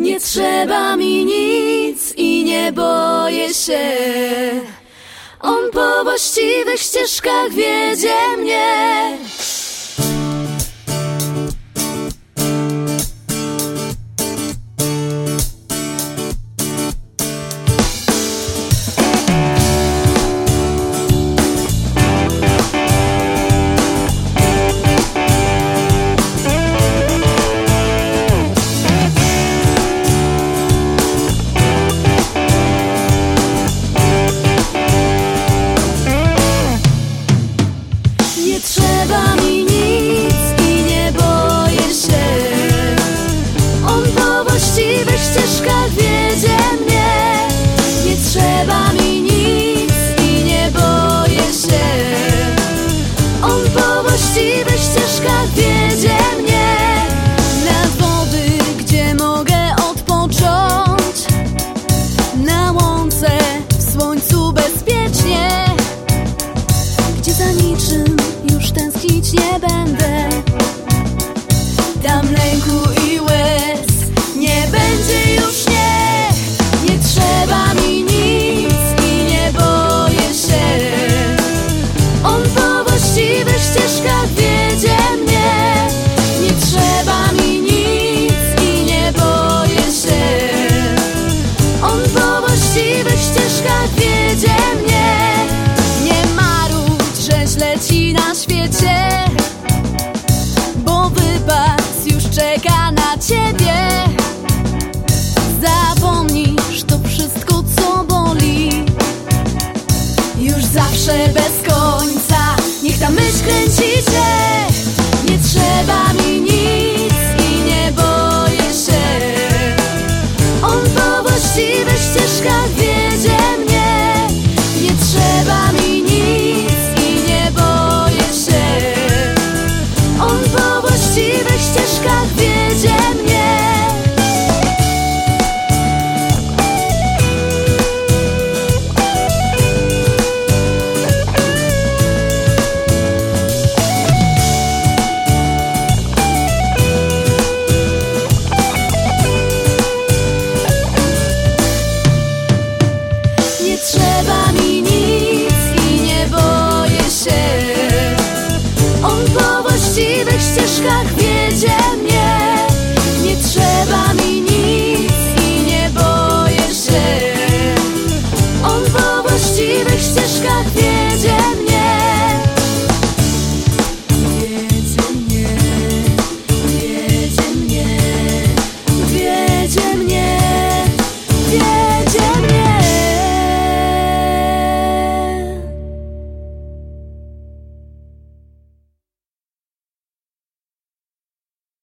Nie trzeba mi nic i nie boję się. On po właściwych ścieżkach wiedzie mnie. Nie trzeba mi nic i nie boję się. On po właściwych ścieżkach wiedzie mnie. Nie trzeba mi nic i nie boję się. On po właściwych ścieżkach wiedzie mnie. Na wody, gdzie mogę odpocząć, na łące, w słońcu bezpiecznie, gdzie za niczym już tęsknić nie będę. Tam lęku i łez nie będzie już, nie. Nie trzeba mi nic i nie boję się. On po właściwych ścieżkach wiedzie mnie. Nie trzeba mi nic i nie boję się. On po właściwych ścieżkach wiedzie mnie. Nie marudź, że źle ci na świecie, bo wypas już czeka na ciebie. Zapomnisz to wszystko, co boli, już zawsze bez końca. Niech ta myśl kręci cię. Nie trzeba mi nic i nie boję się. On po właściwych ścieżkach wiedzie mnie. Nie trzeba mi nic i nie boję się. On po właściwych ścieżkach wiedzie mnie. Nie trzeba mi nic i nie boję się. On po właściwych ścieżkach wiedzie mnie. Nie trzeba mi nic i nie boję się. On po właściwych ścieżkach wiedzie mnie. Wiedzie mnie, wiedzie mnie, wiedzie mnie, wiedzie mnie.